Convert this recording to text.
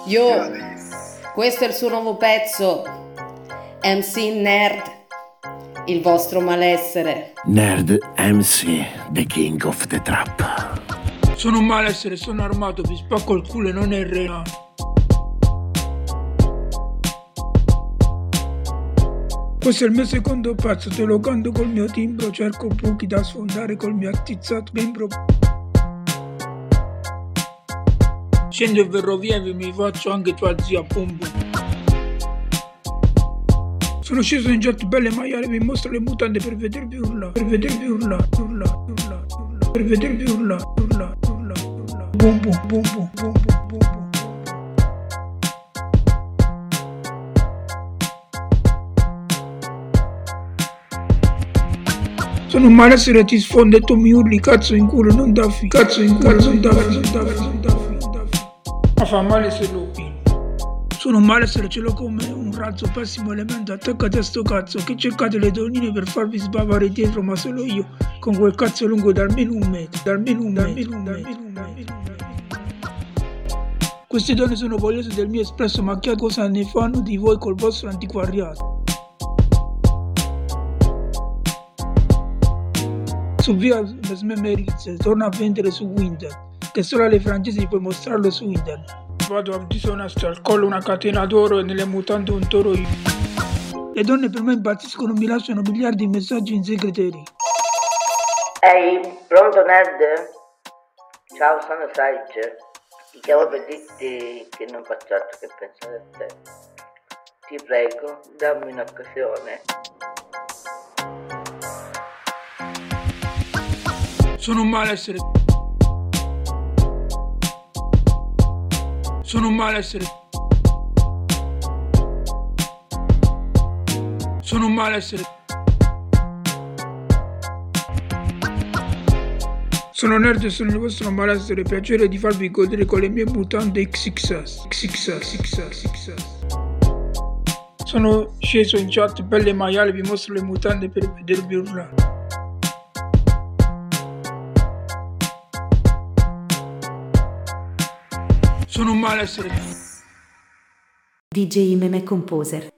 Yo, questo è il suo nuovo pezzo, MC Nerd, il vostro malessere. Nerd MC, the king of the trap. Sono un malessere, sono armato, vi spacco il culo e non è reato. Questo è il mio secondo pezzo, te lo canto col mio timbro, cerco buchi da sfondare col mio attizzato membro. Scendo e verrò via e mi faccio anche tua zia bum bum. Sono sceso in jet belle maiale, vi mostro le mutande per vedervi urla, per vedervi urla, urla, urla, urla, per vedervi urla, urla, urla, urla, bum bum bum bum bum bum bum bum. Sono un malessere, ti sfondo e tu mi urli cazzo in culo, non daffi, cazzo in culo, non daffi, non daffi, non daffi. Ma fa male se lo pino. Sono un malessere, ce l'ho come un razzo, pessimo elemento, attaccate a sto cazzo, che cercate le donnine per farvi sbavare dietro, ma solo io, con quel cazzo lungo da almeno un metro, Queste donne sono vogliose del mio espresso macchiato, cosa ne fanno di voi col vostro antiquariato? Su via Smemerizze, torna a vendere su Winter, che solo alle francesi puoi mostrarlo su internet. Vado a disonesto, al collo una catena d'oro e nelle mutande un toro io. Le donne per me impazziscono, mi lasciano miliardi di messaggi in segreteri. Ehi, pronto Ned? Ciao, sono Sage. Ti chiamo per dirti che non faccio altro che pensare a te. Ti prego, dammi un'occasione. Sono un malessere. Sono un malessere. Sono un malessere. Sono nerd e sono il vostro malessere, piacere di farvi godere con le mie mutande XXS. Sono sceso in chat, belle maiale, vi mostro le mutande per vedervi urlare. Sono un malessere. DJ Meme Composer.